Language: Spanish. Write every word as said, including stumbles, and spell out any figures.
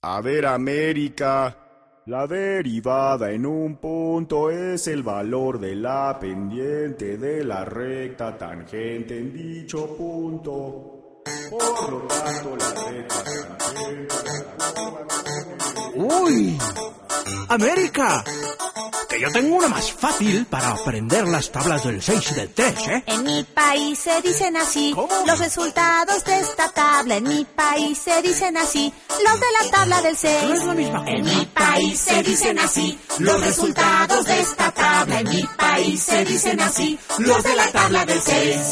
A ver, América. La derivada en un punto es el valor de la pendiente de la recta tangente en dicho punto. Por lo tanto, la recta tangente... ¡Uy! ¡América! Que yo tengo una más fácil para aprender las tablas del seis y del tres, ¿eh? En mi país se dicen así. ¿Cómo? Los resultados de esta tabla. En mi país se dicen así. Los de la tabla del seis. No es la misma cosa. En mi país se dicen así. Los resultados de esta tabla. En mi país se dicen así. Los de la tabla del seis.